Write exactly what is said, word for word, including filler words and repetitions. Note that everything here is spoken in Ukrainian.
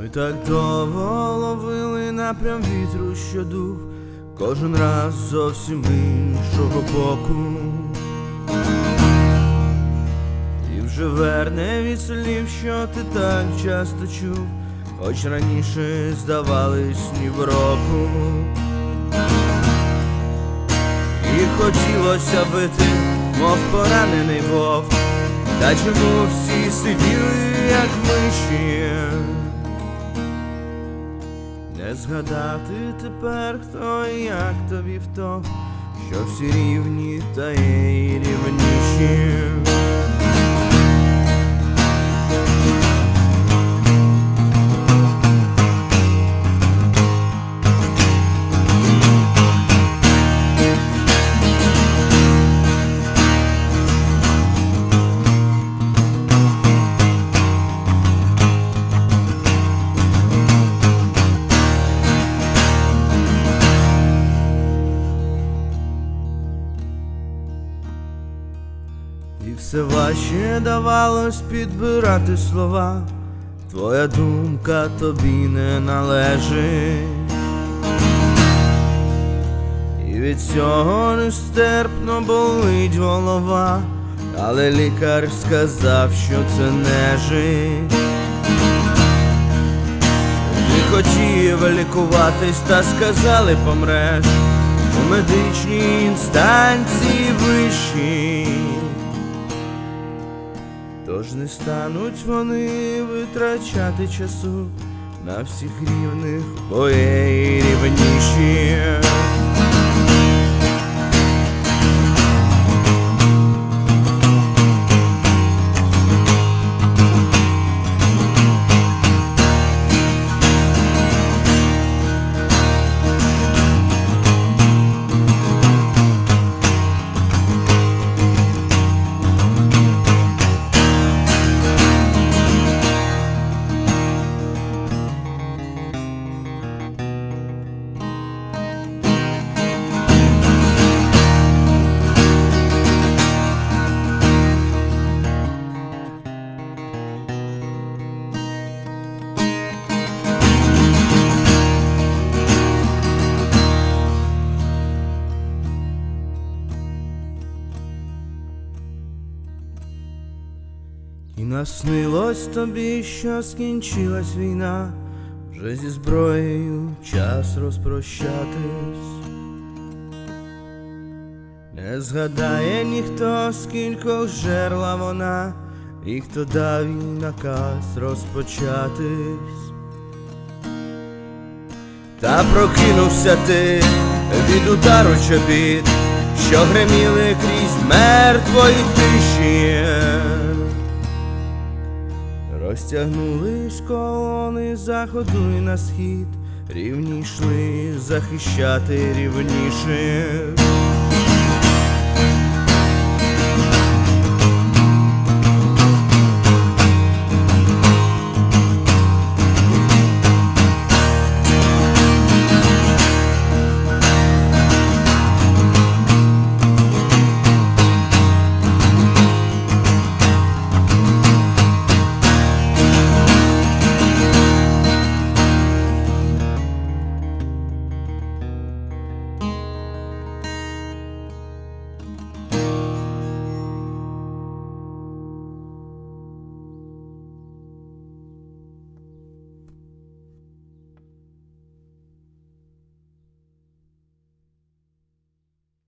так довго ловили напрям вітру, що дув кожен раз зовсім іншого боку, і вже верне від слів, що ти так часто чув, хоч раніше здавались ні в року. І хотілося бити, мов поранений вовк, та чому всі сиділи, як миші? Не згадати тепер, хто і як тобі в то, що всі рівні, та є й рівніші. І все важче давалось підбирати слова, твоя думка тобі не належить. І від цього нестерпно болить голова, але лікар сказав, що це нежить. Ти хотів лікуватись, та сказали, помреш у медичній інстанції вищій. Тож не стануть вони витрачати часу на всіх рівних, бо є й рівніші. І наснилось тобі, що скінчилась війна, вже зі зброєю час розпрощатись. Не згадає ніхто, скільки жерла вона, і хто дав їй наказ розпочатись. Та прокинувся ти від удару чобіт, що греміли крізь мертвої тиші. Розтягнулись колони заходу і на схід, рівні йшли захищати рівніших.